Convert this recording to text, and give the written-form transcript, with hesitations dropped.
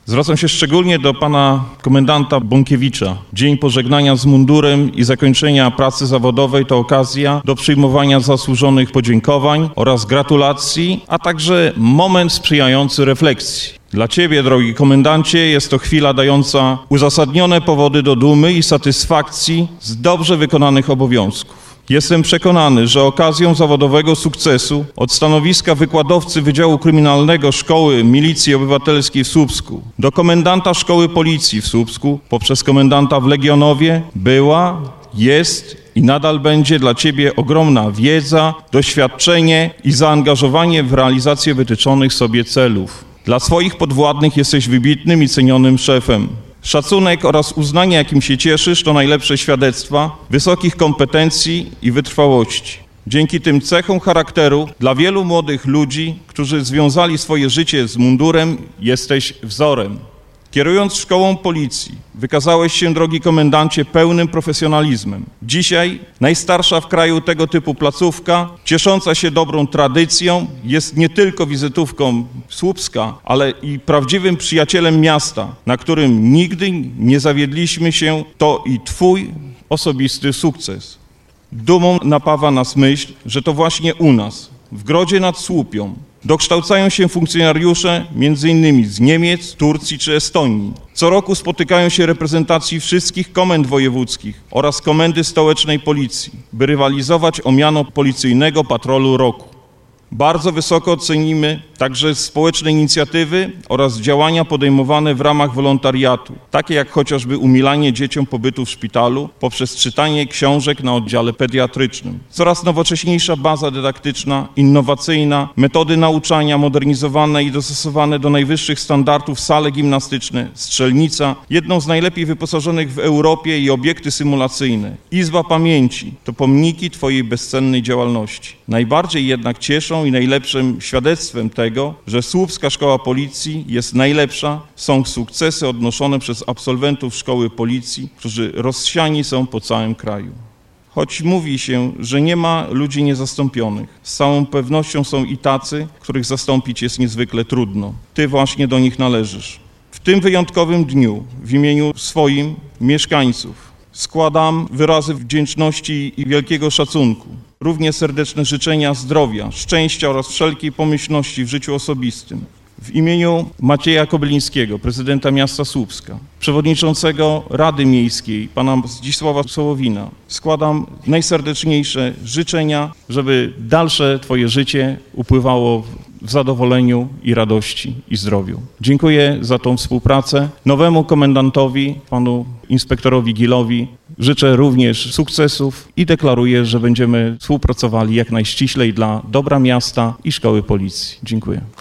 Zwracam się szczególnie do pana komendanta Bąkiewicza. Dzień pożegnania z mundurem i zakończenia pracy zawodowej to okazja do przyjmowania zasłużonych podziękowań oraz gratulacji, a także moment sprzyjający refleksji. Dla ciebie, drogi komendancie, jest to chwila dająca uzasadnione powody do dumy i satysfakcji z dobrze wykonanych obowiązków. Jestem przekonany, że okazją zawodowego sukcesu od stanowiska wykładowcy Wydziału Kryminalnego Szkoły Milicji Obywatelskiej w Słupsku do komendanta Szkoły Policji w Słupsku poprzez komendanta w Legionowie była, jest i nadal będzie dla ciebie ogromna wiedza, doświadczenie i zaangażowanie w realizację wytyczonych sobie celów. Dla swoich podwładnych jesteś wybitnym i cenionym szefem. Szacunek oraz uznanie, jakim się cieszysz, to najlepsze świadectwa wysokich kompetencji i wytrwałości. Dzięki tym cechom charakteru dla wielu młodych ludzi, którzy związali swoje życie z mundurem, jesteś wzorem. Kierując szkołą policji, wykazałeś się, drogi komendancie, pełnym profesjonalizmem. Dzisiaj najstarsza w kraju tego typu placówka, ciesząca się dobrą tradycją, jest nie tylko wizytówką Słupska, ale i prawdziwym przyjacielem miasta, na którym nigdy nie zawiedliśmy się. To i twój osobisty sukces. Dumą napawa nas myśl, że to właśnie u nas, w Grodzie nad Słupią, dokształcają się funkcjonariusze m.in. z Niemiec, Turcji czy Estonii. Co roku spotykają się reprezentacji wszystkich komend wojewódzkich oraz Komendy Stołecznej Policji, by rywalizować o miano policyjnego patrolu roku. Bardzo wysoko cenimy także społeczne inicjatywy oraz działania podejmowane w ramach wolontariatu, takie jak chociażby umilanie dzieciom pobytu w szpitalu poprzez czytanie książek na oddziale pediatrycznym. Coraz nowocześniejsza baza dydaktyczna, innowacyjna, metody nauczania modernizowane i dostosowane do najwyższych standardów, sale gimnastyczne, strzelnica, jedną z najlepiej wyposażonych w Europie i obiekty symulacyjne. Izba Pamięci to pomniki twojej bezcennej działalności. Najbardziej jednak cieszą i najlepszym świadectwem tego, że Słupska Szkoła Policji jest najlepsza, są sukcesy odnoszone przez absolwentów Szkoły Policji, którzy rozsiani są po całym kraju. Choć mówi się, że nie ma ludzi niezastąpionych, z całą pewnością są i tacy, których zastąpić jest niezwykle trudno. Ty właśnie do nich należysz. W tym wyjątkowym dniu w imieniu swoim mieszkańców składam wyrazy wdzięczności i wielkiego szacunku. Równie serdeczne życzenia zdrowia, szczęścia oraz wszelkiej pomyślności w życiu osobistym. W imieniu Macieja Kobylińskiego, prezydenta miasta Słupska, przewodniczącego Rady Miejskiej, pana Zdzisława Sołowina, składam najserdeczniejsze życzenia, żeby dalsze twoje życie upływało w zadowoleniu i radości i zdrowiu. Dziękuję za tą współpracę. Nowemu komendantowi, panu inspektorowi Gilowi, życzę również sukcesów i deklaruję, że będziemy współpracowali jak najściślej dla dobra miasta i szkoły policji. Dziękuję.